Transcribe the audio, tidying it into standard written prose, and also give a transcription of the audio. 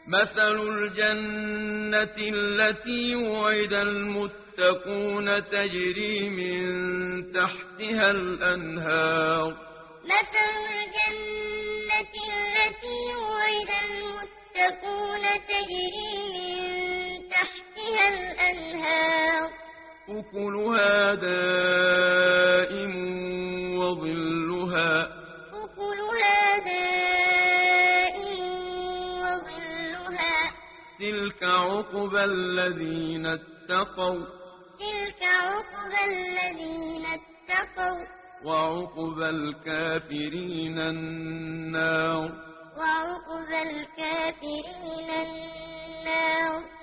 مثل الجنة التي وعد المتقون تجري من تحتها الأنهار. مثل الجنة التي وعد المتقون تجري من تحتها الأنهار. أكلها دائم وظلها. أكلها دائم وظلها. تلك عقبى الذين اتقوا. تلك عقبى الذين اتقوا. وعقبى الكافرين النار. وعقبى الكافرين النار.